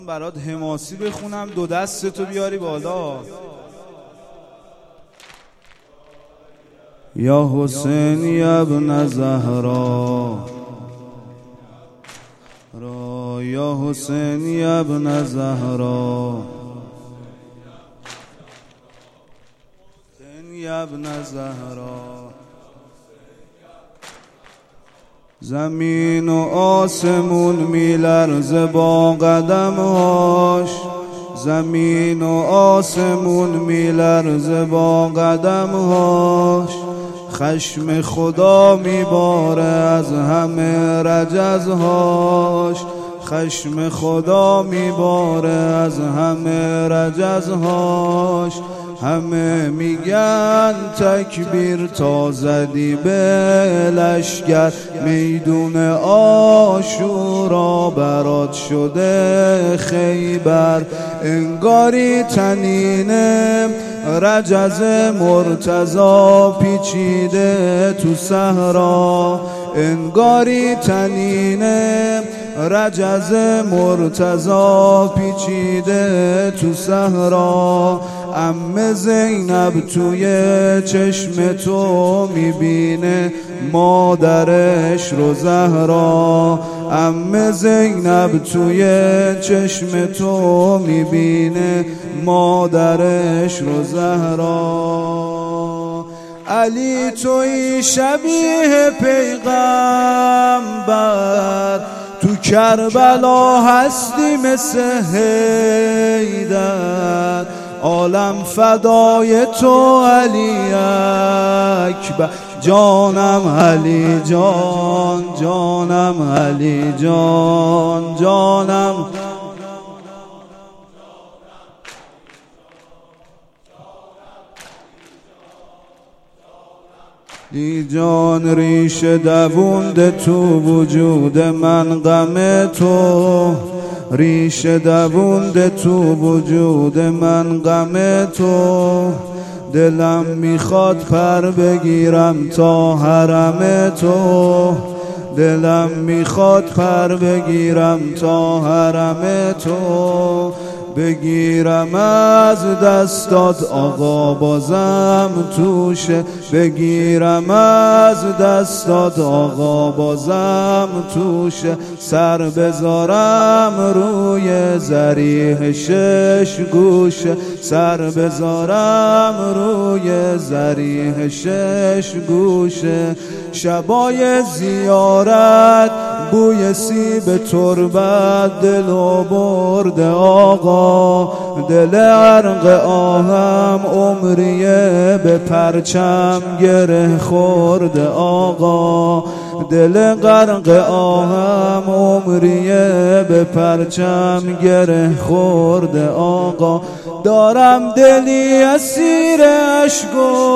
برات حماسی بخونم، دو دستتو بیاری بالا. یا حسین یا ابن زهرا را، یا حسین یا ابن زهرا، یا ابن زهرا. زمین و آسمون میلرزه با قدمهاش، زمین و آسمون میلرزه با قدمهاش. خشم خدا میباره از همه رجزهاش، خشم خدا میباره از همه رجزهاش. همه میگن تکبیر تا زدی به لشگر، میدون عاشورا برات شده خیبر. انگاری تنین رجز مرتضی پیچیده تو صحرا، انگاری تنین رجز مرتضی پیچیده تو صحرا. عمه زینب توی چشم تو میبینه مادرش رو زهرا، عمه زینب توی چشم تو میبینه مادرش رو زهرا. علی توی شبیه پیغمبر، تو کربلا هستی مثل حیدر. عالم فدای تو علی اکبر، جانم علی جان، جانم علی جان، جانم علی جان. ریشه دوونده تو وجود من غم تو، ریشه دوونده تو وجود من غم تو. دلم میخواد پر بگیرم تا حرم تو، دلم میخواد پر بگیرم تا حرم تو. بگیرم از دستات آقا بازم توشه، بگیرم از دستات آقا بازم توشه. سر بذارم روی ضریح شش گوشه، سر بذارم روی ضریح شش گوشه. شبای زیارت بوی سیب تربت دلو برده آقا، دل غرق آهم عمریه به پرچم گره خورده آقا، دل غرق آهم عمریه به پرچم گره خورده آقا. دارم دلی اسیر اشکو،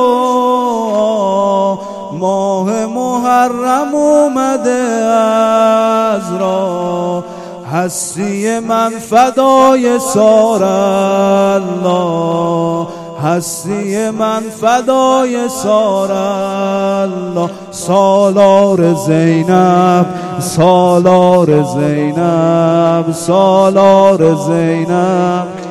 ماه محرم اومده از راه. هستی من فدای سار الله، هستی من فدای سار الله. سالار زینب، سالار زینب، سالار زینب.